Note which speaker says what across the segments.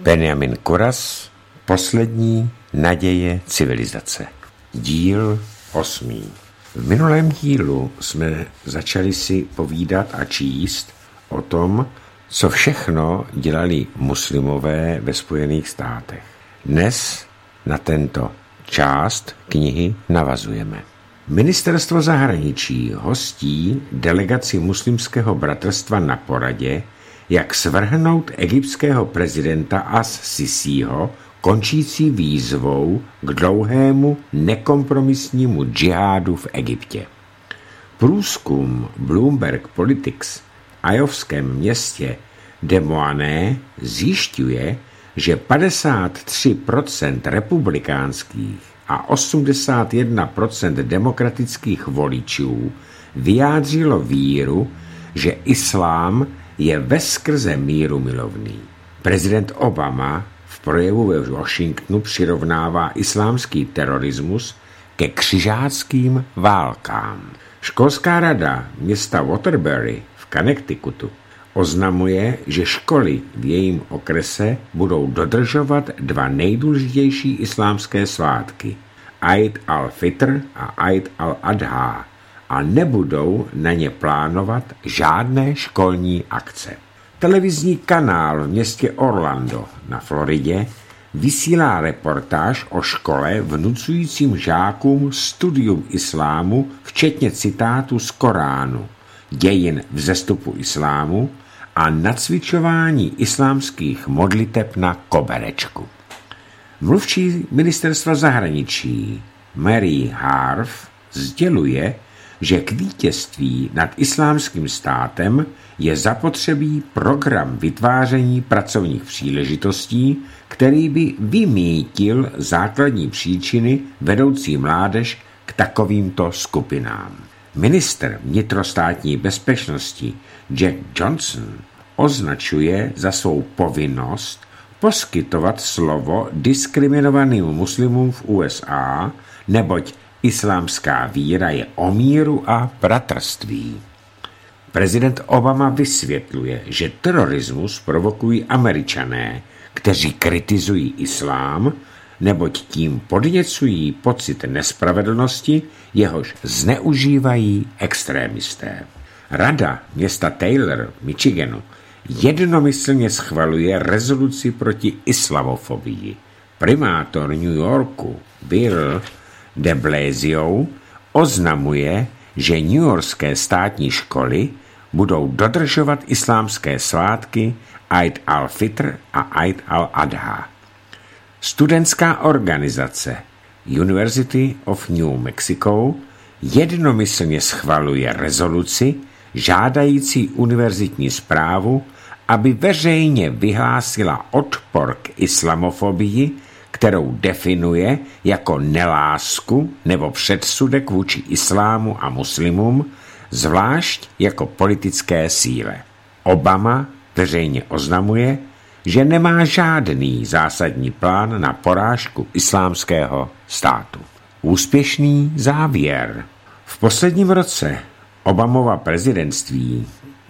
Speaker 1: Benjamin Kuras, Poslední naděje civilizace. Díl 8. V minulém dílu jsme začali si povídat a číst o tom, co všechno dělali muslimové ve Spojených státech. Dnes na tento část knihy navazujeme. Ministerstvo zahraničí hostí delegaci muslimského bratrstva na poradě, jak svrhnout egyptského prezidenta As-Sisího, končící výzvou k dlouhému nekompromisnímu džihádu v Egyptě. Průzkum Bloomberg Politics v ajovském městě Des Moines zjišťuje, že 53% republikánských a 81% demokratických voličů vyjádřilo víru, že islám je veskrze míru milovný. Prezident Obama v projevu ve Washingtonu přirovnává islámský terorismus ke křižáckým válkám. Školská rada města Waterbury v Connecticutu oznamuje, že školy v jejím okrese budou dodržovat dva nejdůležitější islámské svátky, Eid al-Fitr a Eid al-Adha, a nebudou na ně plánovat žádné školní akce. Televizní kanál v městě Orlando na Floridě vysílá reportáž o škole vnucujícím žákům studium islámu, včetně citátů z Koránu, dějin vzestupu islámu a nacvičování islámských modliteb na koberečku. Mluvčí ministerstva zahraničí Mary Harf sděluje, že k vítězství nad islámským státem je zapotřebí program vytváření pracovních příležitostí, který by vymýtil základní příčiny vedoucí mládež k takovýmto skupinám. Ministr vnitrostátní bezpečnosti Jack Johnson označuje za svou povinnost poskytovat slovo diskriminovaným muslimům v USA, neboť islámská víra je o míru a bratrství. Prezident Obama vysvětluje, že terorismus provokují Američané, kteří kritizují islám, neboť tím podněcují pocit nespravedlnosti, jehož zneužívají extrémisté. Rada města Taylor v Michiganu jednomyslně schvaluje rezoluci proti islamofobii. Primátor New Yorku Bill de Blasio oznamuje, že newyorské státní školy budou dodržovat islámské svátky Eid al-Fitr a Eid al-Adha. Studentská organizace University of New Mexico jednomyslně schvaluje rezoluci žádající univerzitní správu, aby veřejně vyhlásila odpor k islamofobii, kterou definuje jako nelásku nebo předsudek vůči islámu a muslimům, zvlášť jako politické síle. Obama veřejně oznamuje, že nemá žádný zásadní plán na porážku islámského státu. Úspěšný závěr. V posledním roce Obamova prezidentství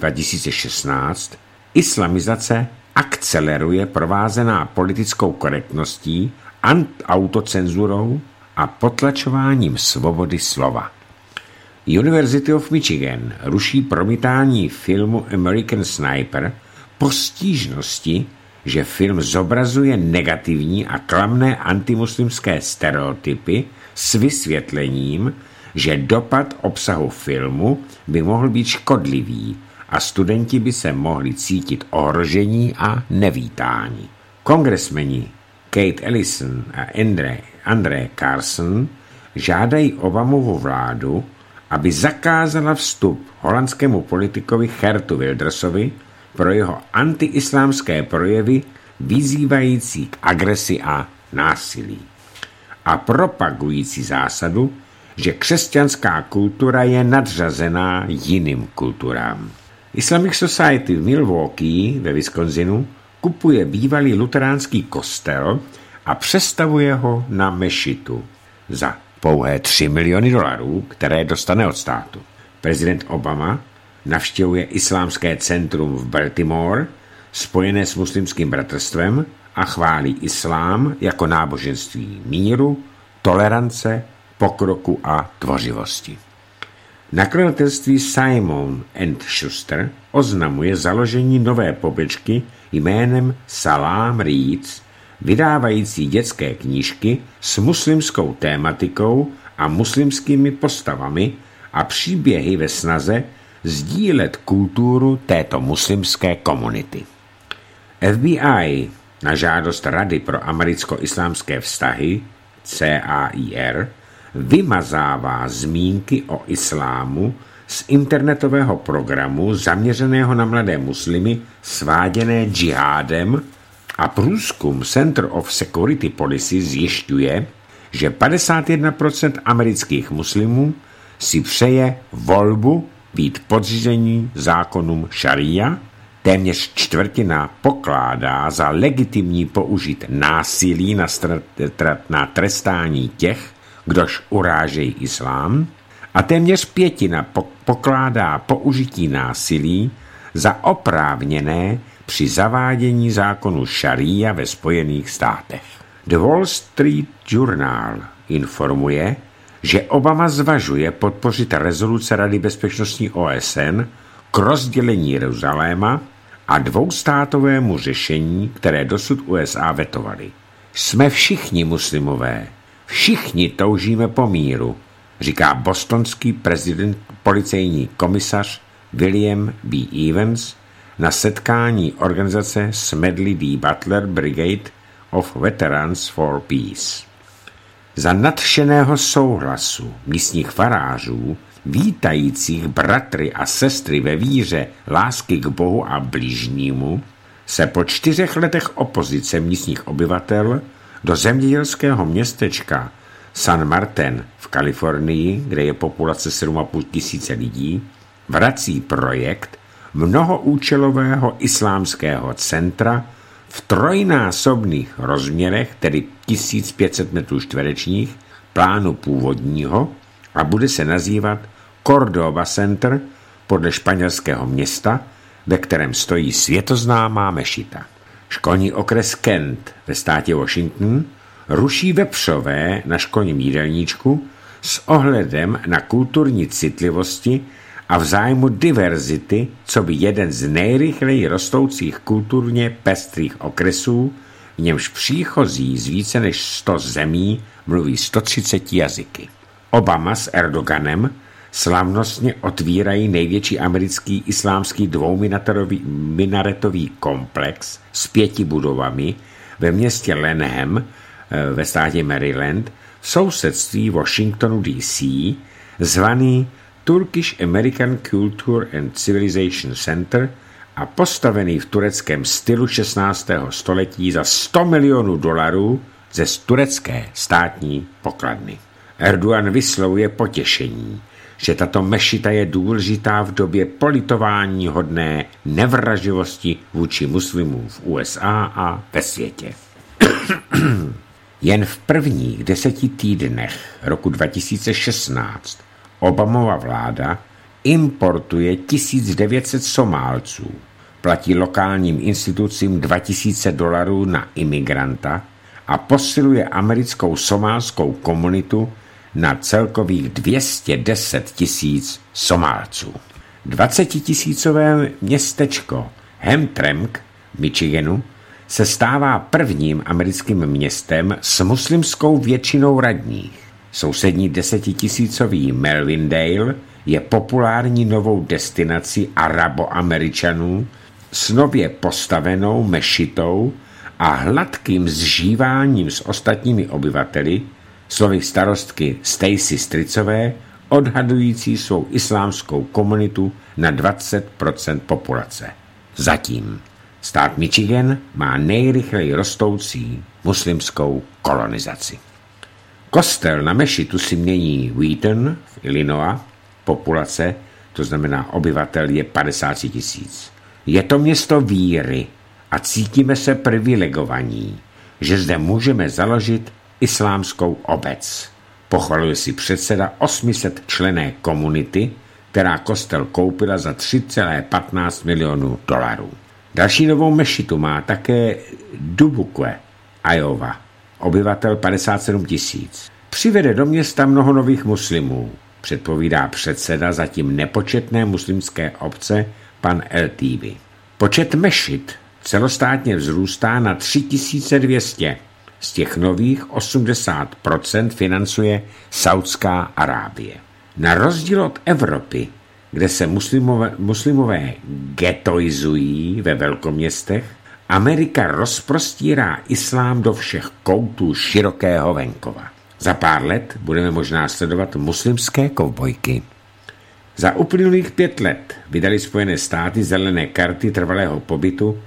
Speaker 1: 2016 islamizace akceleruje provázená politickou korektností, autocenzurou a potlačováním svobody slova. University of Michigan ruší promítání filmu American Sniper po stížnosti, že film zobrazuje negativní a klamné antimuslimské stereotypy s vysvětlením, že dopad obsahu filmu by mohl být škodlivý a studenti by se mohli cítit ohrožení a nevítání. Kongresmeni Kate Ellison a Andre Carson žádají Obamovu vládu, aby zakázala vstup holandskému politikovi Geertu Wildersovi pro jeho antiislámské projevy vyzývající k agresi a násilí a propagující zásadu, že křesťanská kultura je nadřazená jiným kulturám. Islamic Society v Milwaukee ve Wisconsinu kupuje bývalý luteránský kostel a přestavuje ho na mešitu za pouhé $3 miliony, které dostane od státu. Prezident Obama navštěvuje islámské centrum v Baltimore, spojené s muslimským bratrstvem, a chválí islám jako náboženství míru, tolerance, pokroku a tvořivosti. Nakladatelství Simon & Schuster oznamuje založení nové pobočky jménem Salam Reads, vydávající dětské knížky s muslimskou tématikou a muslimskými postavami a příběhy ve snaze sdílet kulturu této muslimské komunity. FBI na žádost Rady pro americko-islámské vztahy CAIR vymazává zmínky o islámu z internetového programu zaměřeného na mladé muslimy sváděné džihádem a průzkum Center of Security Policy zjišťuje, že 51% amerických muslimů si přeje volbu být podřízení zákonům šaría, téměř čtvrtina pokládá za legitimní použít násilí na trestání těch, kdož urážejí islám, a téměř pětina pokládá použití násilí za oprávněné při zavádění zákonu šaría ve Spojených státech. The Wall Street Journal informuje, že Obama zvažuje podpořit rezoluce Rady bezpečnosti OSN k rozdělení Jeruzaléma a dvoustátovému řešení, které dosud USA vetovaly. Jsme všichni muslimové, všichni toužíme po míru, říká bostonský policejní komisař William B. Evans na setkání organizace Smedley D. Butler Brigade of Veterans for Peace. Za nadšeného souhlasu místních farářů, vítajících bratry a sestry ve víře lásky k Bohu a bližnímu, se po 4 letech opozice místních obyvatel do zemědělského městečka San Martin v Kalifornii, kde je populace 7,5 tisíce lidí, vrací projekt mnohoúčelového islámského centra v trojnásobných rozměrech, tedy 1500 metrů čtverečních, plánu původního, a bude se nazývat Córdoba Center podle španělského města, ve kterém stojí světoznámá mešita. Školní okres Kent ve státě Washington ruší vepřové na školním jídelníčku s ohledem na kulturní citlivosti a v zájmu diverzity, co by jeden z nejrychleji rostoucích kulturně pestrých okresů, v němž příchozí z více než 100 zemí mluví 130 jazyky. Obama s Erdoganem slavnostně otvírají největší americký islámský dvouminaretový komplex s 5 budovami ve městě Lanham ve státě Maryland v sousedství Washingtonu D.C. zvaný Turkish American Culture and Civilization Center a postavený v tureckém stylu 16. století za $100 milionů ze turecké státní pokladny. Erdogan vyslovuje potěšení, že tato mešita je důležitá v době politování hodné nevraživosti vůči muslimům v USA a ve světě. Jen v prvních 10 týdnech roku 2016 Obamova vláda importuje 1900 Somálců, platí lokálním institucím $2000 na imigranta a posiluje americkou somálskou komunitu na celkových 210 000 Somálců. 20 000 městečko Hamtramck v Michiganu se stává prvním americkým městem s muslimskou většinou radních. Sousední 10 000 Melvindale je populární novou destinací Arabo-Američanů s nově postavenou mešitou a hladkým zžíváním s ostatními obyvateli, slovy starostky Stacy Stricové, odhadující svou islámskou komunitu na 20% populace. Zatím stát Michigan má nejrychleji rostoucí muslimskou kolonizaci. Kostel na mešitu si mění Wheaton v Illinois, populace, to znamená obyvatel, je 50 000. Je to město víry a cítíme se privilegovaní, že zde můžeme založit islámskou obec. Pochvaluje si předseda 800 členné komunity, která kostel koupila za $3,15 milionů. Další novou mešitu má také Dubuque, Iowa, obyvatel 57 000. Přivede do města mnoho nových muslimů, předpovídá předseda zatím nepočetné muslimské obce pan LTV. Počet mešit celostátně vzrůstá na 3200. Z těch nových 80% financuje Saudská Arábie. Na rozdíl od Evropy, kde se muslimové getoizují ve velkoměstech, Amerika rozprostírá islám do všech koutů širokého venkova. Za pár let budeme možná sledovat muslimské kovbojky. Za uplynulých 5 let vydali Spojené státy zelené karty trvalého pobytu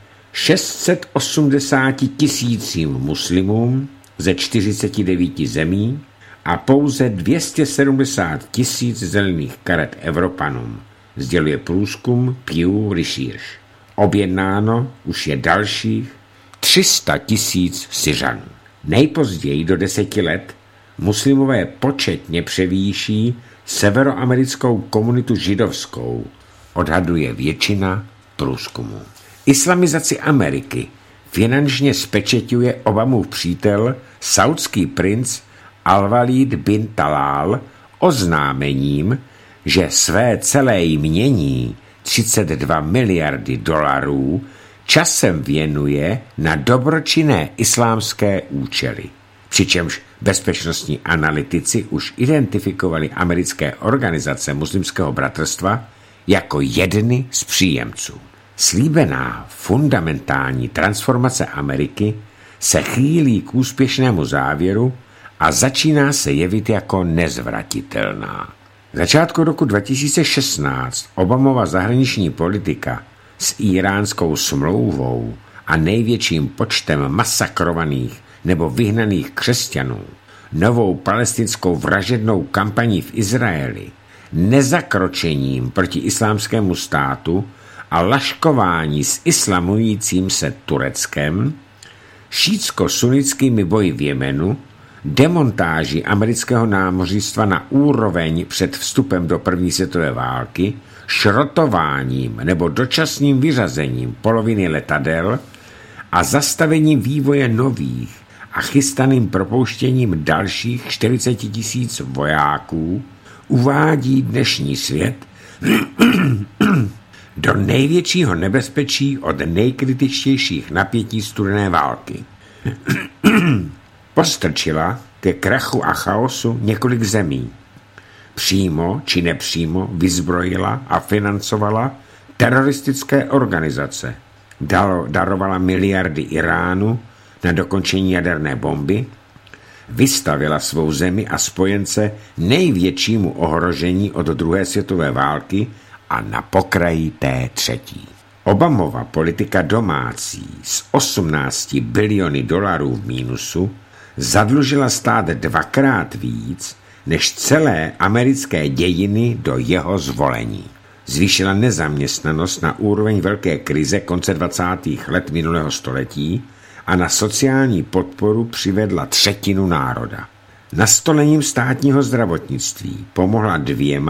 Speaker 1: 680 000 muslimům ze 49 zemí a pouze 270 000 zelených karet Evropanům, sděluje průzkum Pew Research. Objednáno už je dalších 300 000 Syřanů. Nejpozději do 10 let muslimové početně převýší severoamerickou komunitu židovskou, odhaduje většina průzkumů. Islamizaci Ameriky finančně spečeťuje Obamův přítel, saudský princ Al-Walid bin Talal oznámením, že své celé jmění 32 miliardy dolarů časem věnuje na dobročinné islámské účely. Přičemž bezpečnostní analytici už identifikovali americké organizace muslimského bratrstva jako jedny z příjemců. Slíbená fundamentální transformace Ameriky se chýlí k úspěšnému závěru a začíná se jevit jako nezvratitelná. V začátku roku 2016 Obamova zahraniční politika s íránskou smlouvou a největším počtem masakrovaných nebo vyhnaných křesťanů, novou palestinskou vražednou kampaní v Izraeli, nezakročením proti islámskému státu a laškování s islamujícím se Tureckem, šítsko-sunnickými boji v Jemenu, demontáží amerického námořnictva na úroveň před vstupem do první světové války, šrotováním nebo dočasným vyřazením poloviny letadel a zastavením vývoje nových a chystaným propouštěním dalších 40 000 vojáků uvádí dnešní svět do největšího nebezpečí od nejkritičtějších napětí studené války. Postrčila ke krachu a chaosu několik zemí. Přímo či nepřímo vyzbrojila a financovala teroristické organizace. Darovala miliardy Iránu na dokončení jaderné bomby, vystavila svou zemi a spojence největšímu ohrožení od druhé světové války a na pokraji té třetí. Obamova politika domácí s 18 biliony dolarů v mínusu zadlužila stát 2krát víc než celé americké dějiny do jeho zvolení. Zvýšila nezaměstnanost na úroveň velké krize konce 20. let minulého století a na sociální podporu přivedla 1/3 národa. Nastolením státního zdravotnictví pomohla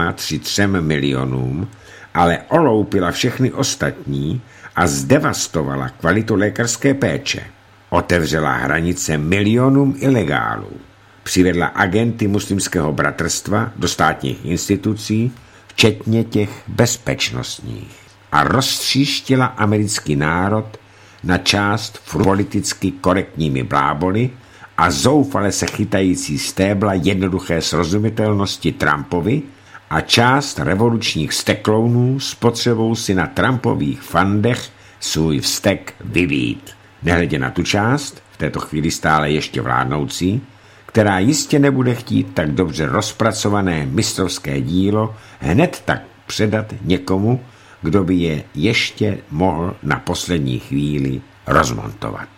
Speaker 1: 3 milionům, ale oloupila všechny ostatní a zdevastovala kvalitu lékařské péče. Otevřela hranice milionům ilegálů. Přivedla agenty muslimského bratrstva do státních institucí, včetně těch bezpečnostních. A roztříštila americký národ na část politicky korektními bláboli a zoufale se chytající stébla jednoduché srozumitelnosti Trumpovi a část revolučních steklounů s potřebou si na Trumpových fandech svůj vztek vylít. Nehledě na tu část, v této chvíli stále ještě vládnoucí, která jistě nebude chtít tak dobře rozpracované mistrovské dílo hned tak předat někomu, kdo by je ještě mohl na poslední chvíli rozmontovat.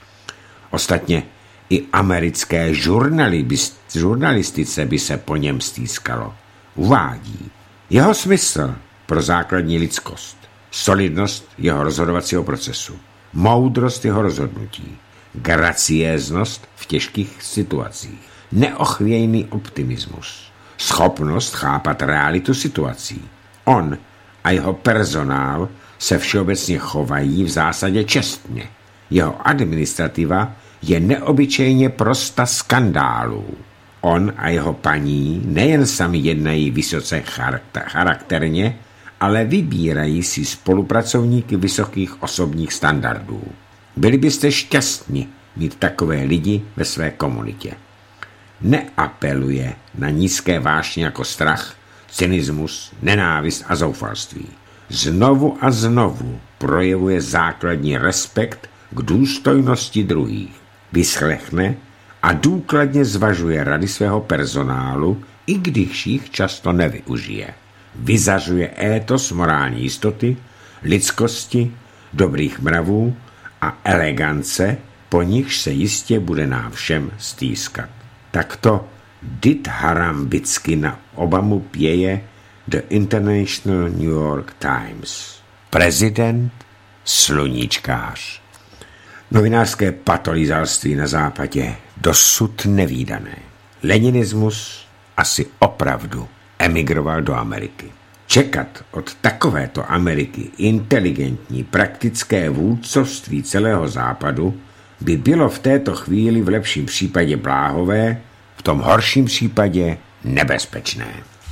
Speaker 1: Ostatně i americké žurnalistice by se po něm stýskalo. Uvádí jeho smysl pro základní lidskost, solidnost jeho rozhodovacího procesu, moudrost jeho rozhodnutí, graciéznost v těžkých situacích, neochvějný optimismus, schopnost chápat realitu situací. On a jeho personál se všeobecně chovají v zásadě čestně. Jeho administrativa je neobyčejně prosta skandálů. On a jeho paní nejen sami jednají vysoce charakterně, ale vybírají si spolupracovníky vysokých osobních standardů. Byli byste šťastni mít takové lidi ve své komunitě. Neapeluje na nízké vášně jako strach, cynismus, nenávist a zoufalství. Znovu a znovu projevuje základní respekt k důstojnosti druhých. Vyslechne a důkladně zvažuje rady svého personálu, i když jich často nevyužije. Vyzařuje étos morální jistoty, lidskosti, dobrých mravů a elegance, po nichž se jistě bude nám všem stýskat. Takto ditharambicky na Obamu pěje The International New York Times. Prezident, sluníčkář. Novinářské patolizalství na západě dosud nevídané. Leninismus asi opravdu emigroval do Ameriky. Čekat od takovéto Ameriky inteligentní praktické vůdcovství celého západu by bylo v této chvíli v lepším případě bláhové, v tom horším případě nebezpečné.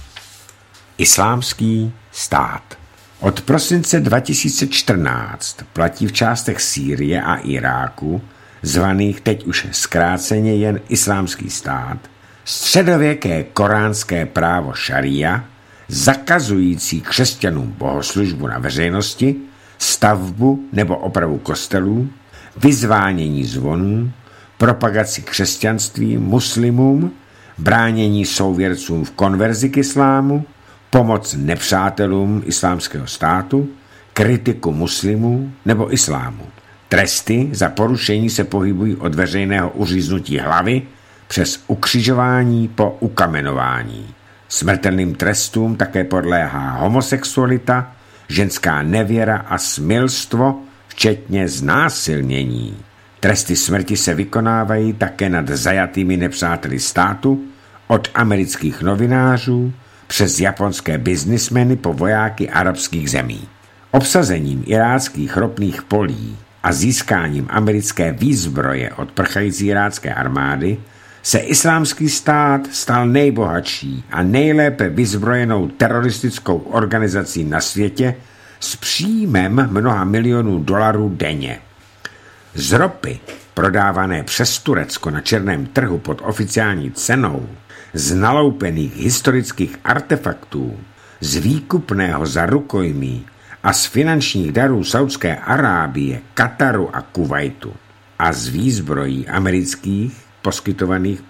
Speaker 1: Islámský stát. Od prosince 2014 platí v částech Sýrie a Iráku, zvaných teď už zkráceně jen Islámský stát, středověké koránské právo šaria, zakazující křesťanům bohoslužbu na veřejnosti, stavbu nebo opravu kostelů, vyzvánění zvonů, propagaci křesťanství muslimům, bránění souvěrcům v konverzi k islámu, pomoc nepřátelům islámského státu, kritiku muslimů nebo islámu. Tresty za porušení se pohybují od veřejného uříznutí hlavy přes ukřižování po ukamenování. Smrtelným trestům také podléhá homosexualita, ženská nevěra a smilstvo, včetně znásilnění. Tresty smrti se vykonávají také nad zajatými nepřáteli státu, od amerických novinářů přes japonské biznismeny po vojáky arabských zemí. Obsazením iráckých ropných polí a získáním americké výzbroje od prchající irácké armády se Islámský stát stal nejbohatší a nejlépe vyzbrojenou teroristickou organizací na světě s příjmem mnoha milionů dolarů denně. Z ropy, prodávané přes Turecko na černém trhu pod oficiální cenou, z naloupených historických artefaktů, z výkupného za rukojmí a z finančních darů Saudské Arábie, Kataru a Kuvajtu a z výzbrojí amerických poskytovaných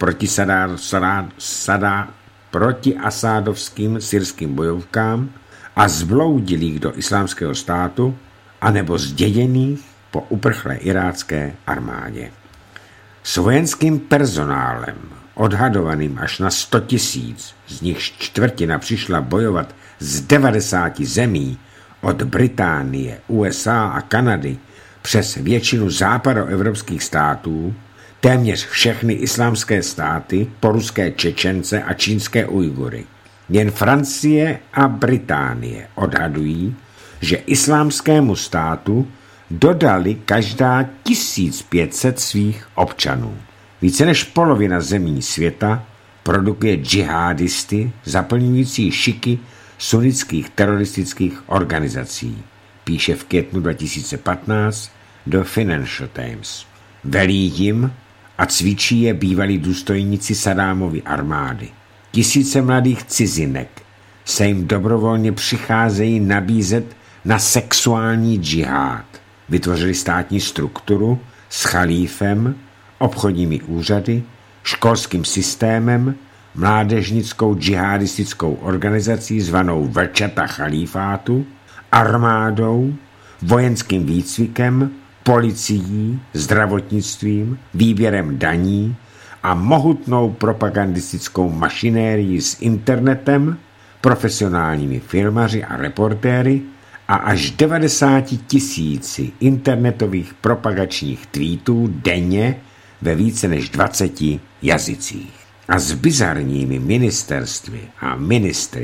Speaker 1: proti asádovským syrským bojovkám a zbloudilých do Islámského státu anebo zděděných po uprchlé irácké armádě. S vojenským personálem odhadovaným až na 100 000, z nichž čtvrtina přišla bojovat z 90 zemí, od Británie, USA a Kanady přes většinu západoevropských států, téměř všechny islámské státy, poruské Čečence a čínské Ujgury. Jen Francie a Británie odhadují, že islámskému státu dodali každá 1500 svých občanů. Více než polovina zemí světa produkuje džihadisty zaplňující šiky sunnických teroristických organizací, píše v květnu 2015 do Financial Times. Velí jim a cvičí je bývalí důstojníci Saddámovy armády. Tisíce mladých cizinek se jim dobrovolně přicházejí nabízet na sexuální džihád. Vytvořili státní strukturu s chalífem, obchodními úřady, školským systémem, mládežnickou džihadistickou organizací zvanou Vlčata chalífátu, armádou, vojenským výcvikem, policií, zdravotnictvím, výběrem daní a mohutnou propagandistickou mašinérií s internetem, profesionálními filmaři a reportéry a až 90 000 internetových propagačních tweetů denně ve více než 20 jazycích. A s bizarními ministerstvy a ministry,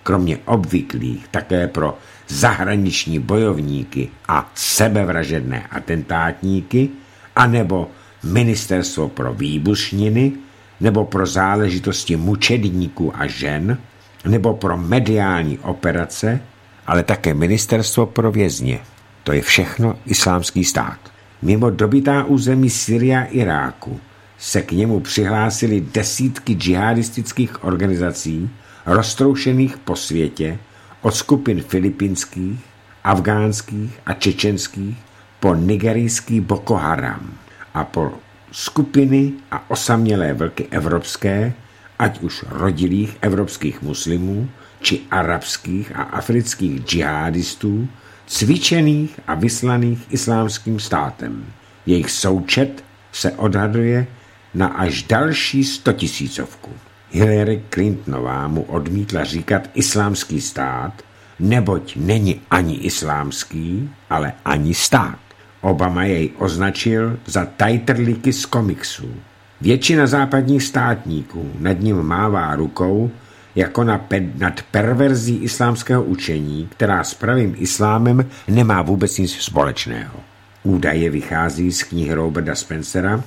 Speaker 1: kromě obvyklých také pro zahraniční bojovníky a sebevražedné atentátníky, anebo ministerstvo pro výbušniny, nebo pro záležitosti mučedníků a žen, nebo pro mediální operace, ale také ministerstvo pro vězně. To je všechno islámský stát. Mimo dobytá území Syrie a Iráku se k němu přihlásily desítky džihadistických organizací roztroušených po světě od skupin filipínských, afgánských a čečenských po nigerijský Boko Haram a po skupiny a osamělé vlky evropské, ať už rodilých evropských muslimů, či arabských a afrických džihadistů, cvičených a vyslaných islámským státem. Jejich součet se odhaduje na až další 100 000. Hillary Clintonová mu odmítla říkat islámský stát, neboť není ani islámský, ale ani stát. Obama jej označil za tajtrlíky z komiksů. Většina západních státníků nad ním mává rukou jako nad perverzí islámského učení, která s pravým islámem nemá vůbec nic společného. Údaje vychází z knihy Roberta Spencera,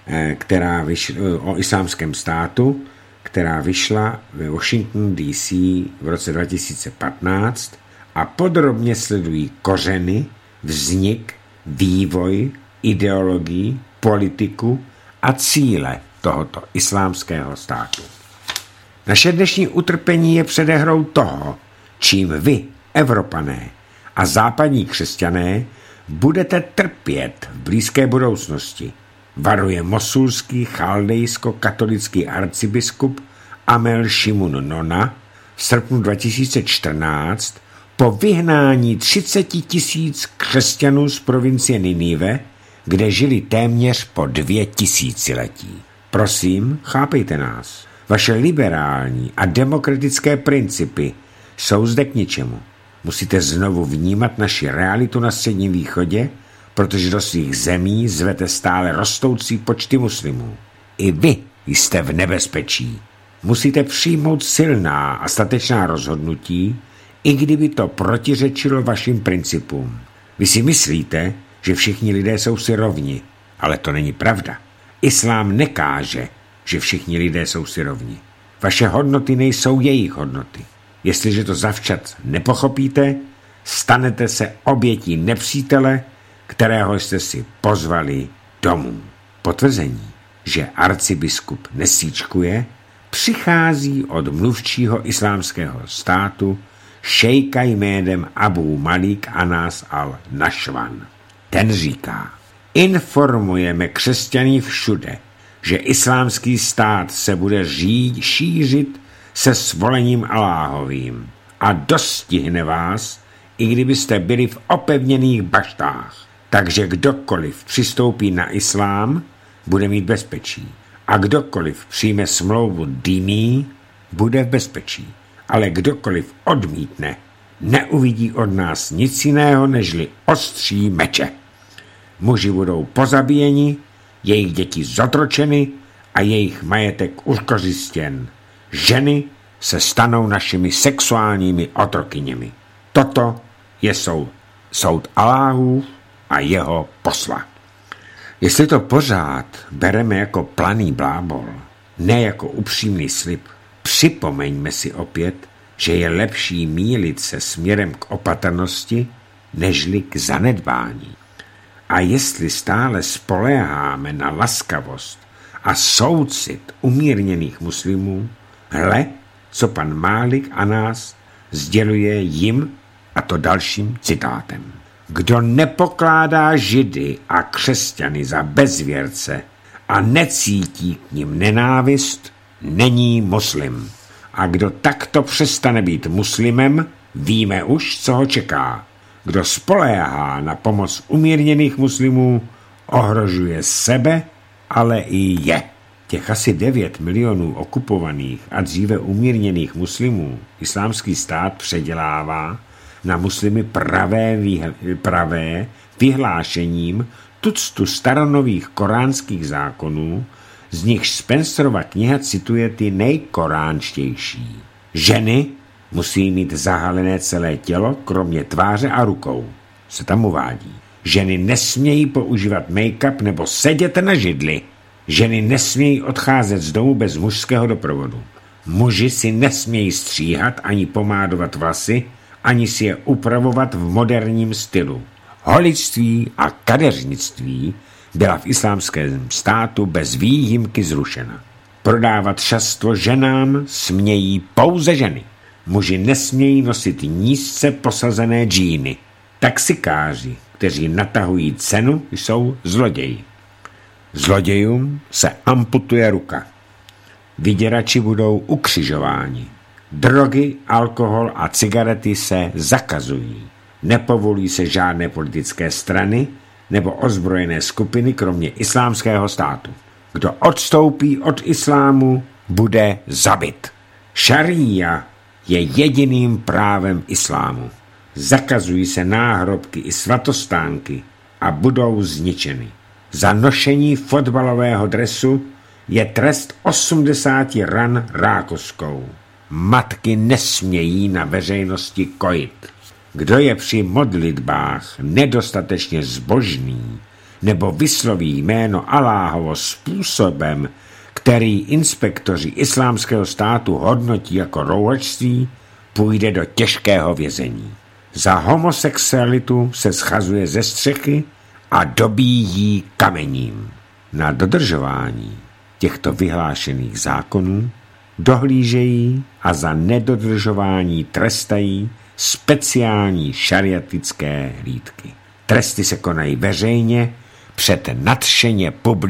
Speaker 1: o islámském státu, která vyšla ve Washington DC v roce 2015 a podrobně sledují kořeny, vznik, vývoj, ideologii, politiku a cíle tohoto islámského státu. Naše dnešní utrpení je předehrou toho, čím vy, Evropané a západní křesťané, budete trpět v blízké budoucnosti, varuje mosulský chaldejsko-katolický arcibiskup Amel Shimun Nona v srpnu 2014 po vyhnání 30 000 křesťanů z provincie Ninive, kde žili téměř po 2000 letí. Prosím, chápejte nás. Vaše liberální a demokratické principy jsou zde k ničemu. Musíte znovu vnímat naši realitu na Středním východě, protože do svých zemí zvete stále rostoucí počty muslimů. I vy jste v nebezpečí. Musíte přijmout silná a statečná rozhodnutí, i kdyby to protiřečilo vašim principům. Vy si myslíte, že všichni lidé jsou si rovni, ale to není pravda. Islám nekáže, že všichni lidé jsou si rovni. Vaše hodnoty nejsou jejich hodnoty. Jestliže to zavčas nepochopíte, stanete se obětí nepřítele, kterého jste si pozvali domů. Potvrzení, že arcibiskup nesýčkuje, přichází od mluvčího islámského státu šejka jménem Abu Malik Anas al-Nashwan. Ten říká, informujeme křesťany všude, že islámský stát se bude šířit se svolením Alláhovým a dostihne vás, i kdybyste byli v opevněných baštách. Takže kdokoliv přistoupí na islám, bude mít bezpečí. A kdokoliv přijme smlouvu dýmí, bude v bezpečí. Ale kdokoliv odmítne, neuvidí od nás nic jiného, nežli ostří meče. Muži budou pozabíjeni, jejich děti zotročeny a jejich majetek ukořistěn. Ženy se stanou našimi sexuálními otrokyněmi. Toto je soud Alláhův a jeho posla. Jestli to pořád bereme jako planý blábol, ne jako upřímný slib, připomeňme si opět, že je lepší mýlit se směrem k opatrnosti, nežli k zanedbání. A jestli stále spoléháme na laskavost a soucit umírněných muslimů, hle, co pan Malik Anas sděluje jim, a to dalším citátem. Kdo nepokládá Židy a křesťany za bezvěrce a necítí k nim nenávist, není muslim. A kdo takto přestane být muslimem, víme už, co ho čeká. Kdo spoléhá na pomoc umírněných muslimů, ohrožuje sebe, ale i je. Těch asi 9 milionů okupovaných a dříve umírněných muslimů islámský stát předělává na muslimy pravé vyhlášením tuctu staronových koránských zákonů, z nichž Spencerova kniha cituje ty nejkoránštější. Ženy Musí mít zahalené celé tělo, kromě tváře a rukou. Se tam uvádí. Ženy nesmějí používat make-up nebo sedět na židli. Ženy nesmějí odcházet z domu bez mužského doprovodu. Muži si nesmějí stříhat ani pomádovat vlasy, ani si je upravovat v moderním stylu. Holičství a kadeřnictví byla v islámském státu bez výjimky zrušena. Prodávat šastvo ženám smějí pouze ženy. Muži nesmějí nosit nízce posazené džíny. Taxikáři, kteří natahují cenu, jsou zloději. Zlodějům se amputuje ruka. Vyděrači budou ukřižováni. Drogy, alkohol a cigarety se zakazují. Nepovolí se žádné politické strany nebo ozbrojené skupiny, kromě islámského státu. Kdo odstoupí od islámu, bude zabit. Šaría je jediným právem islámu. Zakazují se náhrobky i svatostánky a budou zničeny. Za nošení fotbalového dresu je trest 80 ran rákoskou. Matky nesmějí na veřejnosti kojit. Kdo je při modlitbách nedostatečně zbožný nebo vysloví jméno Alláhovo způsobem, který inspektoři islámského státu hodnotí jako rouhačství, půjde do těžkého vězení. Za homosexualitu se schazuje ze střechy a dobíjí kamením. Na dodržování těchto vyhlášených zákonů dohlížejí a za nedodržování trestají speciální šariatické hlídky. Tresty se konají veřejně před nadšeně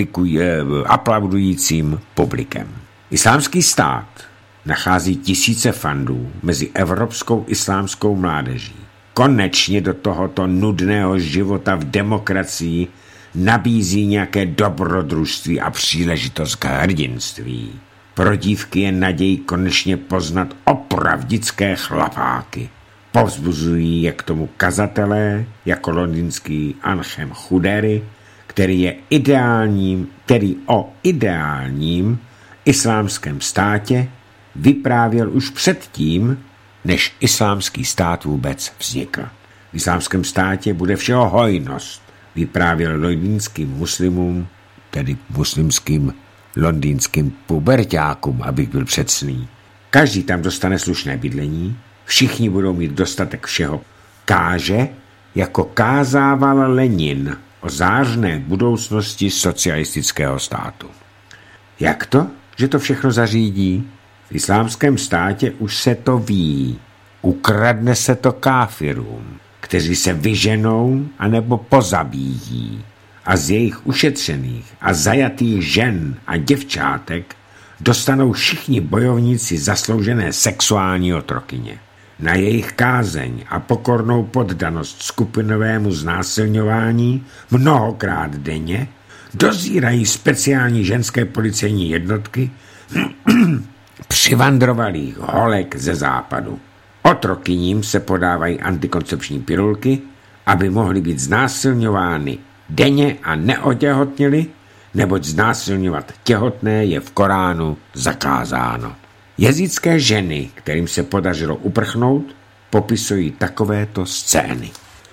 Speaker 1: aplaudujícím publikem. Islámský stát nachází tisíce fandů mezi evropskou islámskou mládeží. Konečně do tohoto nudného života v demokracii nabízí nějaké dobrodružství a příležitost k hrdinství. Pro dívky je naděj konečně poznat opravdické chlapáky. Povzbuzují je k tomu kazatelé jako londýnský Anchem Chudery, který o ideálním islámském státě vyprávěl už předtím, než islámský stát vůbec vznikl. V islámském státě bude všeho hojnost, vyprávěl londýnským muslimům, tedy muslimským londýnským puberťákům, abych byl přesný. Každý tam dostane slušné bydlení, všichni budou mít dostatek všeho. Káže, jako kázával Lenin o zářné budoucnosti socialistického státu. Jak to, že to všechno zařídí? V islámském státě už se to ví. Ukradne se to káfirům, kteří se vyženou anebo pozabíjí. A z jejich ušetřených a zajatých žen a děvčátek dostanou všichni bojovníci zasloužené sexuální otrokyně. Na jejich kázeň a pokornou poddanost skupinovému znásilňování mnohokrát denně dozírají speciální ženské policejní jednotky přivandrovalých holek ze západu. Otrokyním se podávají antikoncepční pilulky, aby mohly být znásilňovány denně a neotěhotněly, neboť znásilňovat těhotné je v Koránu zakázáno. Jezídské ženy, kterým se podařilo uprchnout, popisují takovéto scény.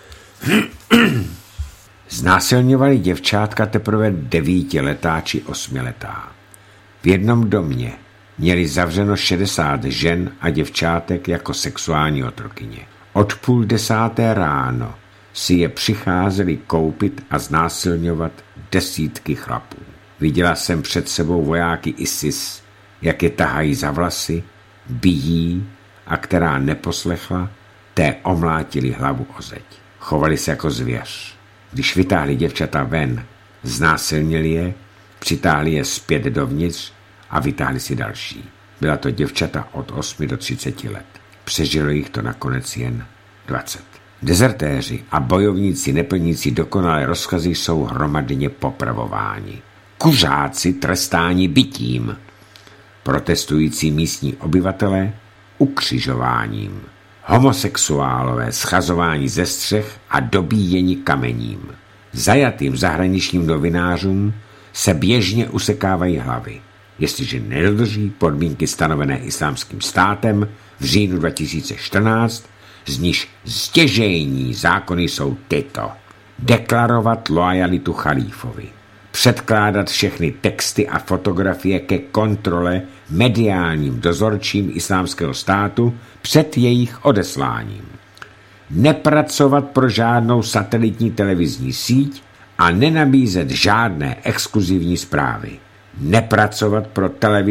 Speaker 1: Znásilňovali děvčátka teprve 9letá či 8letá. V jednom domě měli zavřeno 60 žen a děvčátek jako sexuální otrokyně. Od 9:30 ráno si je přicházeli koupit a znásilňovat desítky chlapů. Viděla jsem před sebou vojáky ISIS, jak je tahají za vlasy, bijí a která neposlechla, té omlátili hlavu o zeď. Chovali se jako zvěř. Když vytáhli děvčata ven, znásilnili je, přitáhli je zpět dovnitř a vytáhli si další. Byla to děvčata od 8 do 30 let. Přežilo jich to nakonec jen 20. Dezertéři a bojovníci neplnící dokonalé rozkazy jsou hromadně popravováni. Kuřáci trestáni bitím. Protestující místní obyvatelé ukřižováním. Homosexuálové schazování ze střech a dobíjeni kamením. Zajatým zahraničním novinářům se běžně usekávají hlavy. Jestliže nedodrží podmínky stanovené islámským státem, v říjnu 2014, z níž stěžejní zákony jsou tyto. Deklarovat loajalitu chalífovi. Předkládat všechny texty a fotografie ke kontrole mediálním dozorčím Islámského státu před jejich odesláním. Nepracovat pro žádnou satelitní televizní síť a nenabízet žádné exkluzivní zprávy. Nepracovat pro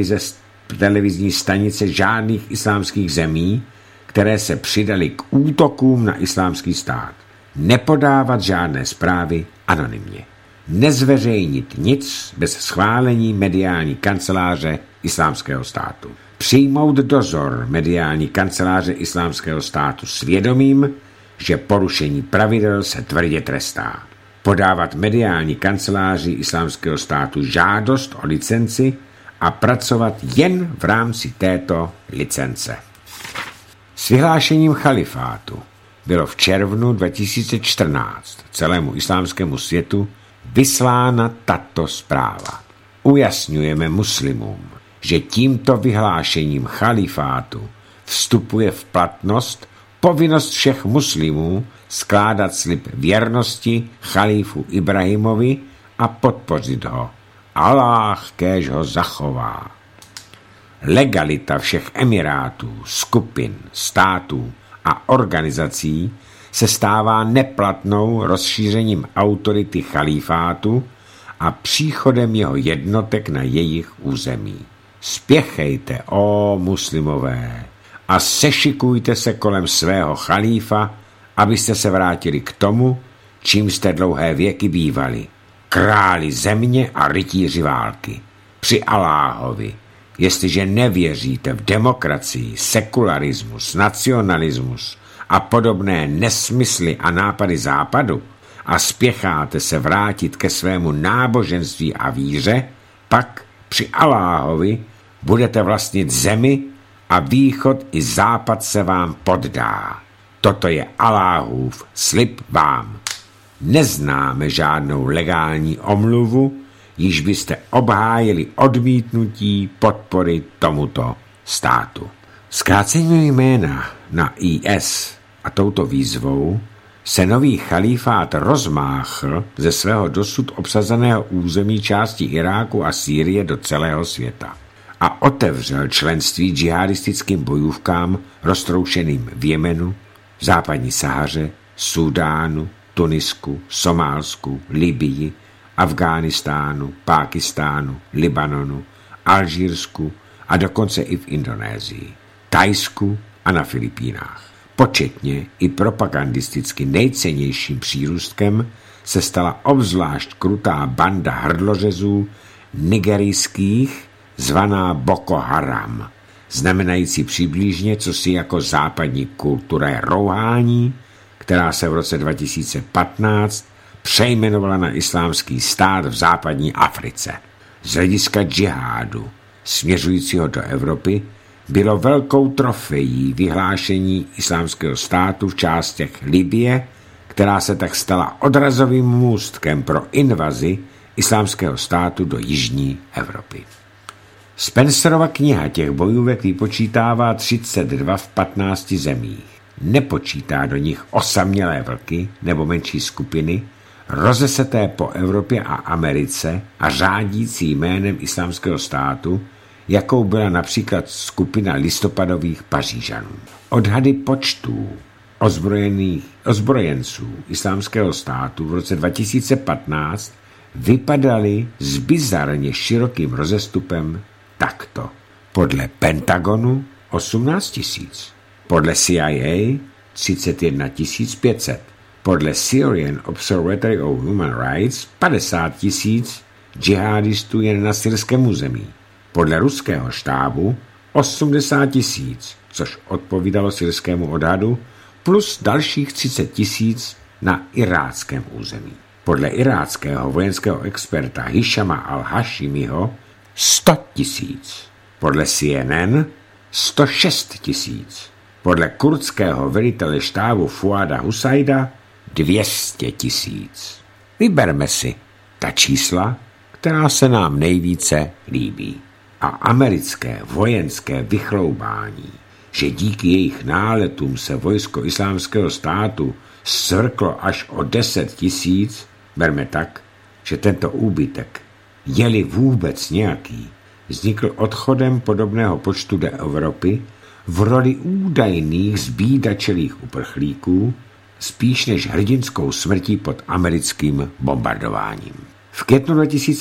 Speaker 1: televizní stanice žádných islámských zemí, které se přidaly k útokům na Islámský stát. Nepodávat žádné zprávy anonymně. Nezveřejnit nic bez schválení mediální kanceláře Islámského státu. Přijmout dozor mediální kanceláře Islámského státu s vědomím, že porušení pravidel se tvrdě trestá. Podávat mediální kanceláři Islámského státu žádost o licenci a pracovat jen v rámci této licence. S vyhlášením chalifátu bylo v červnu 2014 celému islámskému světu vyslána tato zpráva. Ujasňujeme muslimům, že tímto vyhlášením chalifátu vstupuje v platnost povinnost všech muslimů skládat slib věrnosti chalífu Ibrahimovi a podpořit ho. Aláh kéž ho zachová. Legalita všech emirátů, skupin, států a organizací se stává neplatnou rozšířením autority chalífátu a příchodem jeho jednotek na jejich území. Spěchejte, ó muslimové, a sešikujte se kolem svého chalífa, abyste se vrátili k tomu, čím jste dlouhé věky bývali. Králi země a rytíři války. Při Aláhovi, jestliže nevěříte v demokracii, sekularismus, nacionalismus a podobné nesmysly a nápady západu a spěcháte se vrátit ke svému náboženství a víře, pak při Aláhovi budete vlastnit zemi a východ i západ se vám poddá. Toto je Aláhův slib vám. Neznáme žádnou legální omluvu, již byste obhájili odmítnutí podpory tomuto státu. Zkrácením jména na IS a touto výzvou se nový chalífát rozmáchl ze svého dosud obsazeného území části Iráku a Sýrie do celého světa a otevřel členství džihadistickým bojůvkám roztroušeným v Jemenu, v západní Sahaře, Súdánu, Tunisku, Somálsku, Libyi, Afghánistánu, Pákistánu, Libanonu, Alžírsku a dokonce i v Indonésii, Thajsku a na Filipínách. Početně i propagandisticky nejcennějším přírůstkem se stala obzvlášť krutá banda hrdlořezů nigerijských zvaná Boko Haram, znamenající přibližně cosi jako západní kultura rouhání, která se v roce 2015 přejmenovala na Islámský stát v západní Africe. Z hlediska džihádu, směřujícího do Evropy, bylo velkou trofejí vyhlášení Islámského státu v částech Libye, která se tak stala odrazovým můstkem pro invazi Islámského státu do jižní Evropy. Spencerova kniha těch bojůvek vypočítává 32 v 15 zemích. Nepočítá do nich osamělé vlky nebo menší skupiny, rozeseté po Evropě a Americe a řádící jménem Islámského státu, jakou byla například skupina listopadových Pařížanů. Odhady počtů ozbrojenců Islámského státu v roce 2015 vypadaly s bizarně širokým rozestupem takto. Podle Pentagonu 18 000, podle CIA 31 500, podle Syrian Observatory of Human Rights 50 000 džihadistů jen na syrském území, podle ruského štábu 80 000, což odpovídalo syrskému odhadu, plus dalších 30 000 na iráckém území. Podle iráckého vojenského experta Hishama al-Hashimiho 100 000, podle CNN 106 000, podle kurdského velitele štábu Fuada Husajda 200 000. Vyberme si ta čísla, která se nám nejvíce líbí. A americké vojenské vychloubání že díky jejich náletům se vojsko Islámského státu svrklo až o 10 000, berme tak, že tento úbytek, je-li vůbec nějaký, vznikl odchodem podobného počtu do Evropy v roli údajných zbídačelých uprchlíků, spíš než hrdinskou smrtí pod americkým bombardováním. V květnu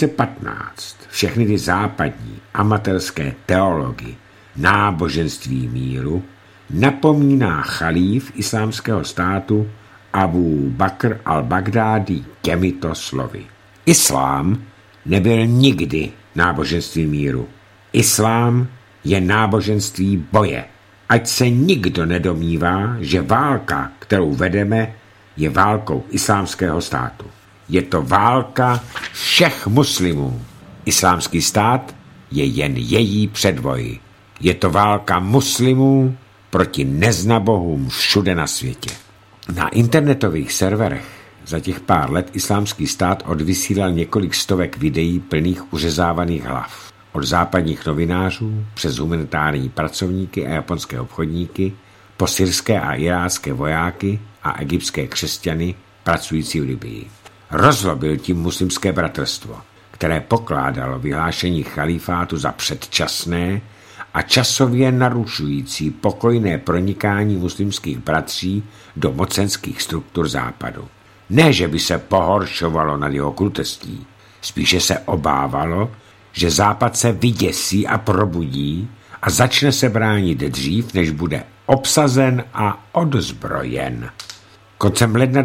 Speaker 1: 2015 všechny ty západní amatérské teology náboženství míru napomíná chalíf Islámského státu Abu Bakr al-Baghdadi těmito slovy. Islám nebyl nikdy náboženství míru. Islám je náboženství boje. Ať se nikdo nedomnívá, že válka, kterou vedeme, je válkou Islámského státu. Je to válka všech muslimů. Islámský stát je jen její předvoj. Je to válka muslimů proti neznabohům všude na světě. Na internetových serverech za těch pár let Islámský stát odvysílal několik stovek videí plných uřezávaných hlav. Od západních novinářů přes humanitární pracovníky a japonské obchodníky po syrské a irácké vojáky a egyptské křesťany pracující v Libii. Rozlobil tím muslimské bratrstvo, které pokládalo vyhlášení chalífátu za předčasné a časově narušující pokojné pronikání muslimských bratří do mocenských struktur západu. Ne, že by se pohoršovalo nad jeho krutostí, spíše se obávalo, že západ se vyděsí a probudí a začne se bránit dřív, než bude obsazen a odzbrojen. Koncem ledna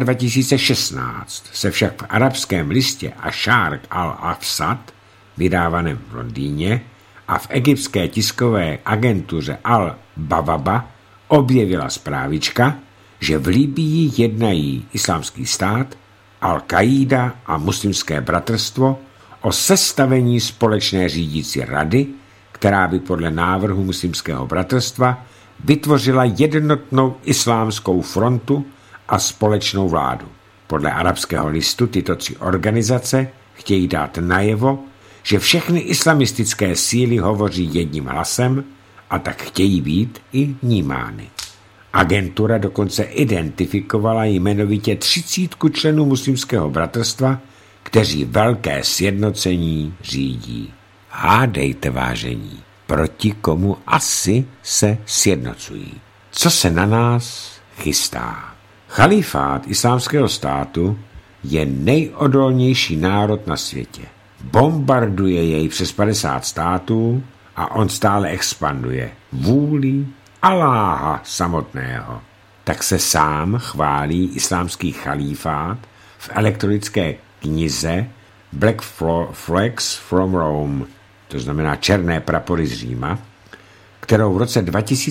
Speaker 1: 2016 se však v arabském listě Ašarq al-Afsad, vydávaném v Londýně, a v egyptské tiskové agentuře Al-Bawaba objevila zprávička, že v Libii jednají Islámský stát, Al-Qaida a muslimské bratrstvo o sestavení společné řídící rady, která by podle návrhu muslimského bratrstva vytvořila jednotnou islámskou frontu a společnou vládu. Podle arabského listu tyto 3 organizace chtějí dát najevo, že všechny islamistické síly hovoří jedním hlasem a tak chtějí být i vnímány. Agentura dokonce identifikovala jmenovitě 30 členů muslimského bratrstva, kteří velké sjednocení řídí. Hádejte, vážení, proti komu asi se sjednocují. Co se na nás chystá? Chalífát Islámského státu je nejodolnější národ na světě. Bombarduje jej přes 50 států a on stále expanduje vůlí Aláha samotného. Tak se sám chválí islámský chalífát v elektronické knize Black Flags from Rome, to znamená černé prapory z Říma, kterou v roce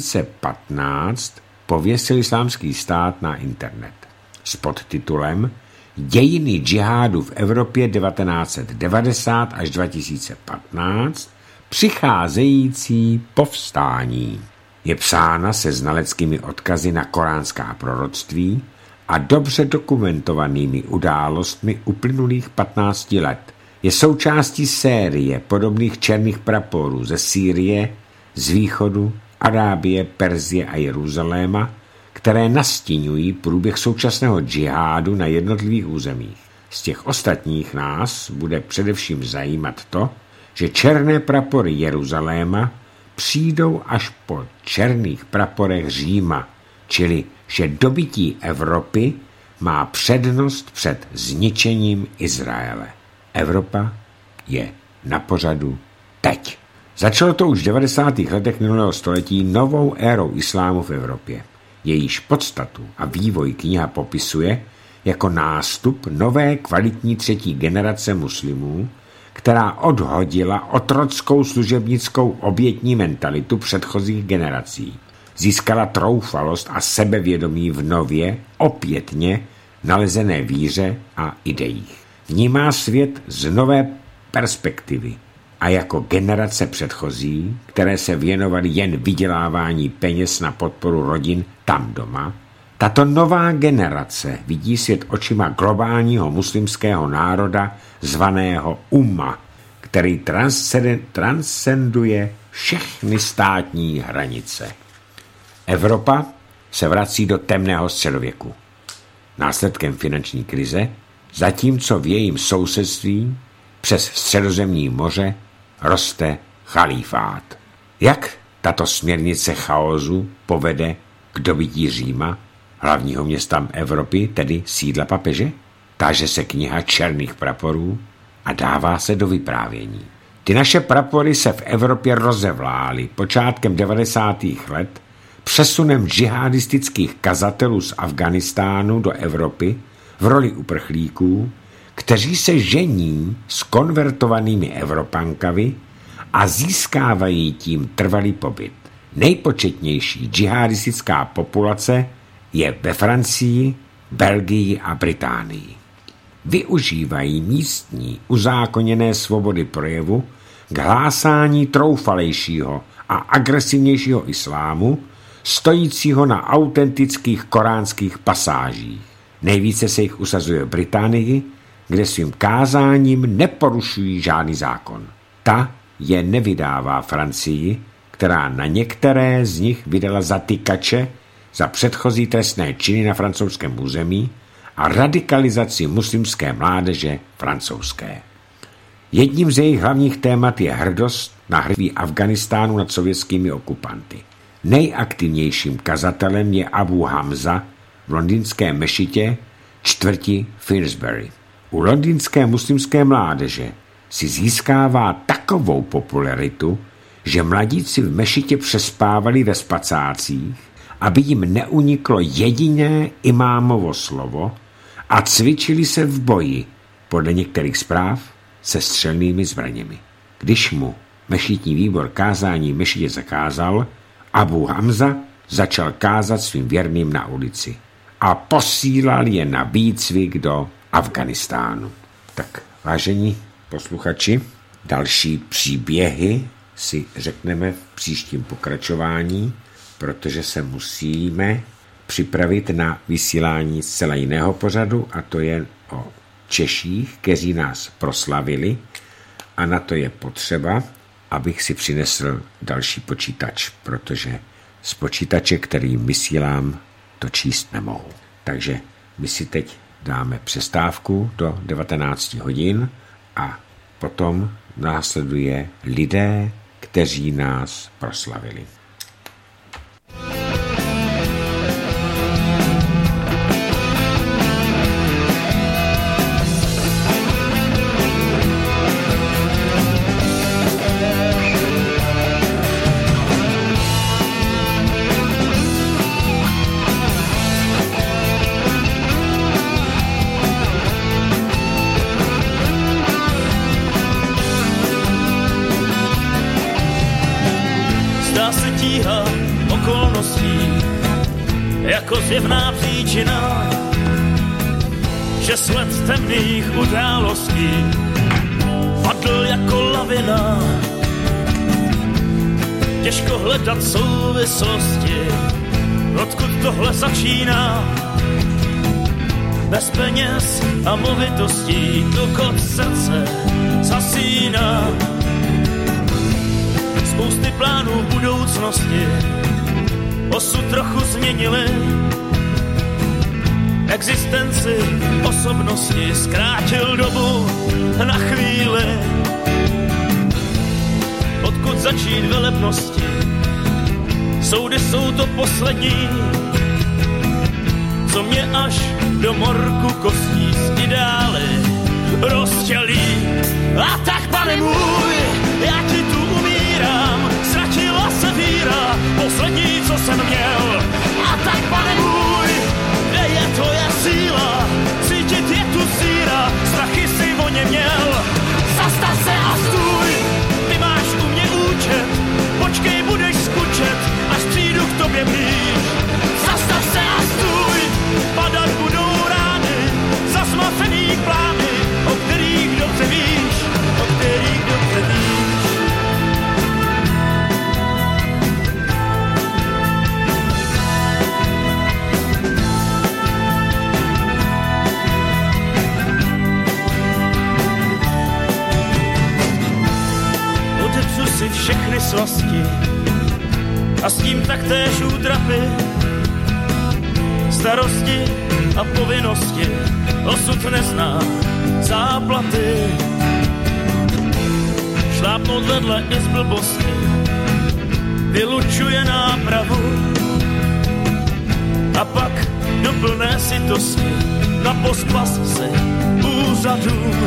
Speaker 1: 2015 pověsil Islámský stát na internet s podtitulem Dějiny džihádu v Evropě 1990 až 2015, přicházející povstání. Je psána se znaleckými odkazy na koránská proroctví a dobře dokumentovanými událostmi uplynulých 15 let. Je součástí série podobných černých praporů ze Sýrie, z východu, Arábie, Perzie a Jeruzaléma, které nastíňují průběh současného džihádu na jednotlivých územích. Z těch ostatních nás bude především zajímat to, že černé prapory Jeruzaléma přijdou až po černých praporech Říma, čili že dobytí Evropy má přednost před zničením Izraele. Evropa je na pořadu teď. Začalo to už v 90. letech minulého století novou érou islámu v Evropě. Jejíž podstatu a vývoj kniha popisuje jako nástup nové kvalitní 3. generace muslimů, která odhodila otrockou služebnickou obětní mentalitu předchozích generací. Získala troufalost a sebevědomí v nově, opětně nalezené víře a idejích. Vnímá svět z nové perspektivy a jako generace předchozí, které se věnovaly jen vydělávání peněz na podporu rodin tam doma, tato nová generace vidí svět očima globálního muslimského národa zvaného umma, který transcenduje všechny státní hranice. Evropa se vrací do temného středověku. Následkem finanční krize, zatímco v jejím sousedství přes Středozemní moře roste chalífát. Jak tato směrnice chaosu povede k dobytí Říma, hlavního města Evropy, tedy sídla papeže? Táže se kniha Černých praporů a dává se do vyprávění. Ty naše prapory se v Evropě rozevlály počátkem 90. let přesunem džihadistických kazatelů z Afghánistánu do Evropy v roli uprchlíků, kteří se žení s konvertovanými Evropankami a získávají tím trvalý pobyt. Nejpočetnější džihadistická populace je ve Francii, Belgii a Británii. Využívají místní uzákoněné svobody projevu k hlásání troufalejšího a agresivnějšího islámu, stojícího na autentických koránských pasážích. Nejvíce se jich usazuje v Británii, kde svým kázáním neporušují žádný zákon. Ta je nevydává Francii, která na některé z nich vydala zatykače za předchozí trestné činy na francouzském území a radikalizaci muslimské mládeže francouzské. Jedním z jejich hlavních témat je hrdost na hrdí Afghánistánu nad sovětskými okupanty. Nejaktivnějším kazatelem je Abu Hamza v londýnské mešitě čtvrti Finsbury. U londýnské muslimské mládeže si získává takovou popularitu, že mladíci v mešitě přespávali ve spacácích, aby jim neuniklo jediné imámovo slovo a cvičili se v boji, podle některých zpráv, se střelnými zbraněmi. Když mu mešitní výbor kázání mešitě zakázal, Abu Hamza začal kázat svým věrným na ulici a posílal je na výcvik do Afghánistánu. Tak, vážení posluchači, další příběhy si řekneme v příštím pokračování, protože se musíme připravit na vysílání zcela jiného pořadu, a to je o Češích, kteří nás proslavili, a na to je potřeba, abych si přinesl další počítač, protože z počítače, který vysílám, to číst nemohu. Takže my si teď dáme přestávku do 19 hodin a potom následuje lidé, kteří nás proslavili.
Speaker 2: Jako zjevná příčina, že sled temných událostí padl jako lavina. Těžko hledat souvislosti, odkud tohle začíná. Bez peněz a movitostí tlkot srdce zasíná. Spousty plánů v budoucnosti osud trochu změnili, existenci osobnosti zkrátil dobu na chvíli. Odkud začít velebnosti, soudy jsou to poslední, co mě až do morku kostí z ideály rozdělí. A tak, pane můj, já ti tu umírám, ztratila se víra, poslední, co jsem měl. A tak, pane můj, kde je tvoje síla, cítit je tu síra, strachy si o ně měl. Zastav se a stůj, ty máš u mě účet, počkej, budeš skučet, až přijdu k tobě blíž. Zastav se a stůj, padat budou rány, zasmacený plány, o kterých dobře víš, o kterých dobře víš. Si všechny slasti a s tím taktéž útrapy, starosti a povinnosti, osud nezná záplaty. Šlápnout vedle i z blbosti vylučuje nápravu a pak do plné sytosti na pospas se úřadům.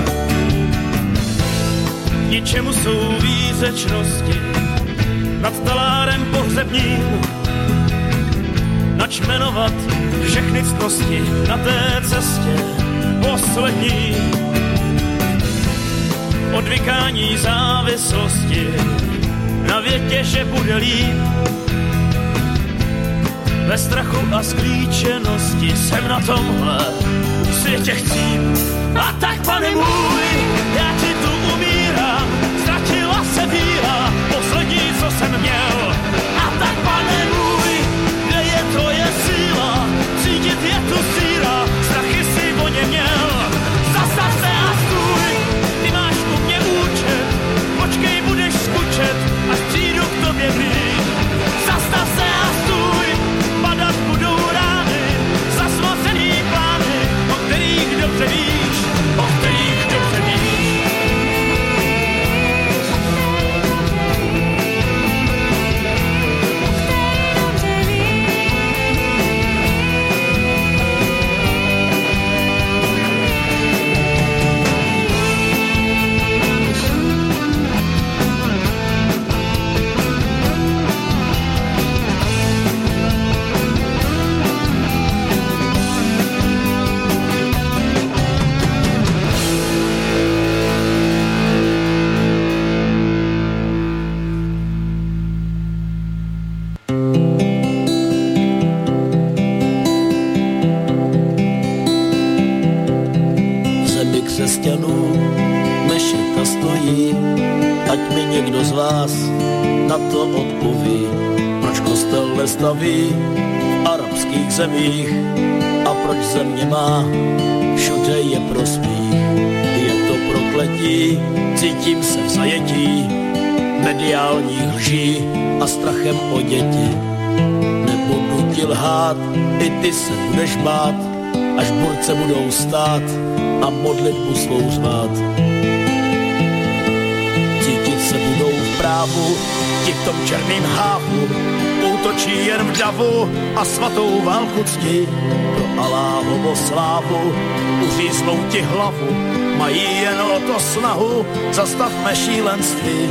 Speaker 2: K ničemu jsou výřečnosti nad talárem pohřebním, nač jmenovat všechny ctnosti na té cestě poslední. Odvykání závislosti na větě, že bude líp. Ve strachu a sklíčenosti jsem na tomhle světě chcíp. A tak, pane můj, já ti tu umírám, ztratila se víra, poslední, co jsem měl. A tak, pane můj, kde je tvoje síla, cítit je tu síra, strachy si o ně měl. Zastav se a stůj, ty máš u mě účet, počkej, budeš skučet, až přijdu k tobě blíž. Zastav se a stůj, padat budou rány, zasmacený plány, o kterých dobře víš, o kterých dobře víš. Křesťanů mešita stojí, ať mi někdo z vás na to odpoví, proč kostel nestaví v arabských zemích a proč země má všude je prosmích. Je to prokletí, cítím se v zajetí mediálních lží a strachem o děti. Nebudu ti lhát, i ty se budeš bát, až burce budou stát a modlitbu svou zvát. Cítit se budou v právu, ti v tom černým hávu, útočí jen v davu a svatou válku ctí. Pro Aláhovo slávu uříznou ti hlavu, mají jen o to snahu, zastavme šílenství.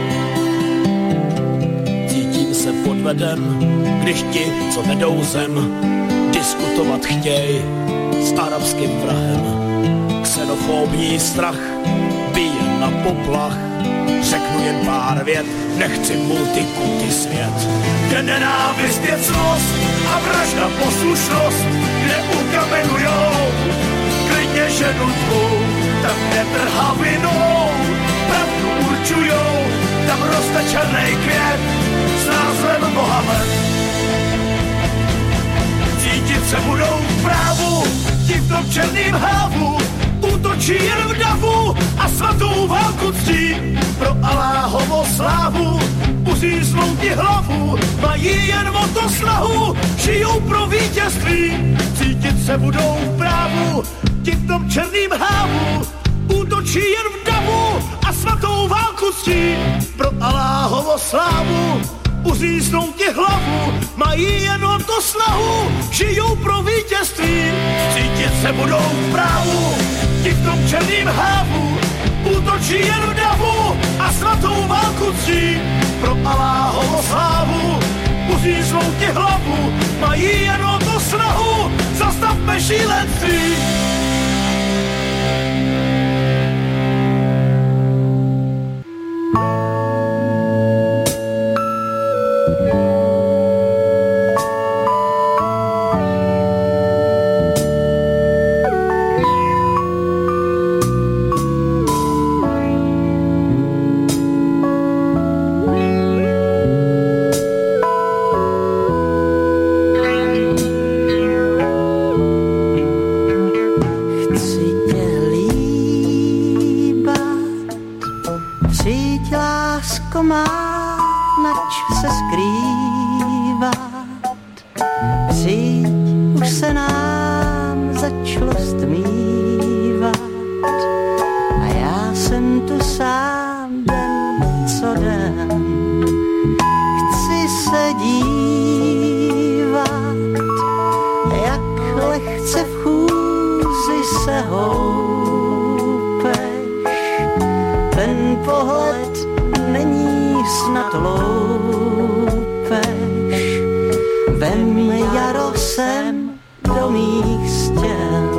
Speaker 2: Cítím se podveden, když ti, co vedou zem, diskutovat chtěj s arabským vrahem. Xenofobní strach bije na poplach, řeknu jen pár vět, nechci multikulty svět. Kde nenávist je cnost a vražda poslušnost, kde ukamenujou klidně ženu tvou, tam netrhavinou pravdu určujou, tam roste černej květ s názvem Mohamed. Cítit se budou v právu, ti v tom černým hávu, útočí jen v davu a svatou válku ctí. Pro Aláhovo slávu uříznou ti hlavu, mají jen o to snahu, žijou pro vítězství. Cítit se budou v právu, ti v tom černým hávu, útočí jen v davu a svatou válku ctí. Pro Aláhovo slávu uříznou ti hlavu, mají jen o to snahu, žijou pro vítězství. Cítit se budou v právu, ti v tom černým hávu, útočí jen v davu a svatou válku ctí. Pro Aláhovo slávu uříznou ti hlavu, mají jen o to snahu, zastavme šílenství.
Speaker 3: lásko má, nač se skrývat. začalo stmívat a já jsem tu sám den co den. Chci se dívat, jak lehce v chůzi se houpeš. Ten pohled není snad loupež. Vem jaro sem do mých stěn.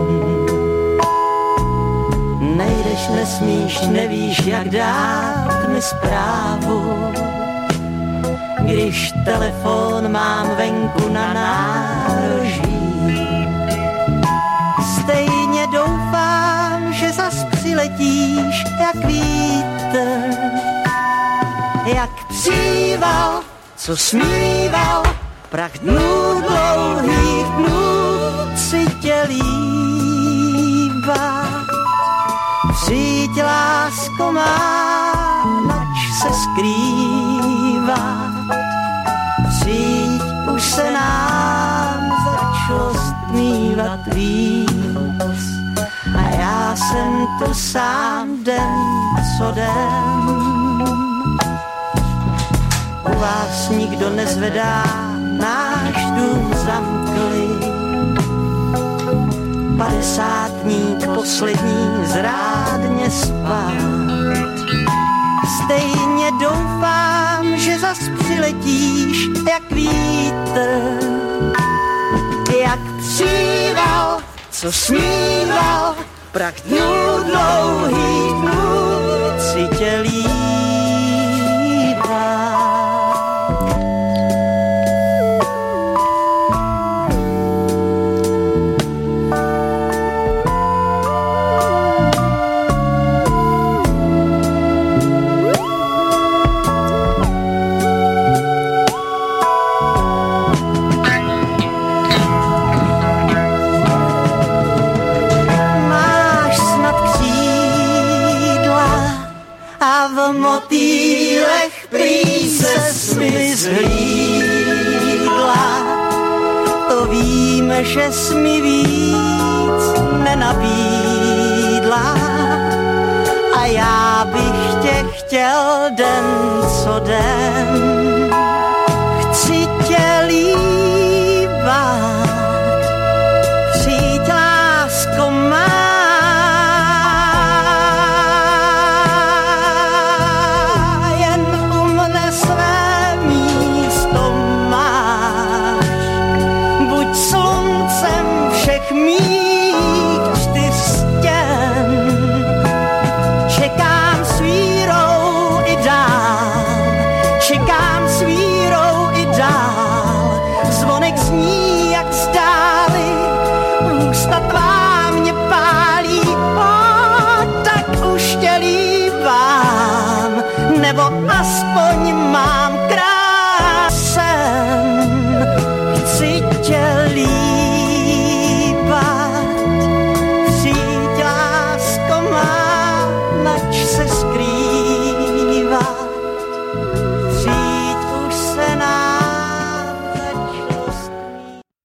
Speaker 3: Nejdeš, nesmíš, nevíš, jak dát mi zprávu, když telefon mám venku na nároží. Stejně doufám, že zas přiletíš jak vítr, jak příval, co smíval prach dnů dlouhých dnů si tě líbat. Přijď, lásko má, nač se skrývat. Přijď, už se nám začalo stmívat víc. A já jsem tu sám den co den. U vás nikdo nezvedá, náš dům zamkli. 50 poslední zrádně spát. Stejně doufám, že zas přiletíš jak vítr, jak příval, co smíval prach dnů dlouhých dnů si tě líbá. V motýlech prý se smy zhlídla. To vím, že jsi mi víc nenabídla. A já bych tě chtěl den co den.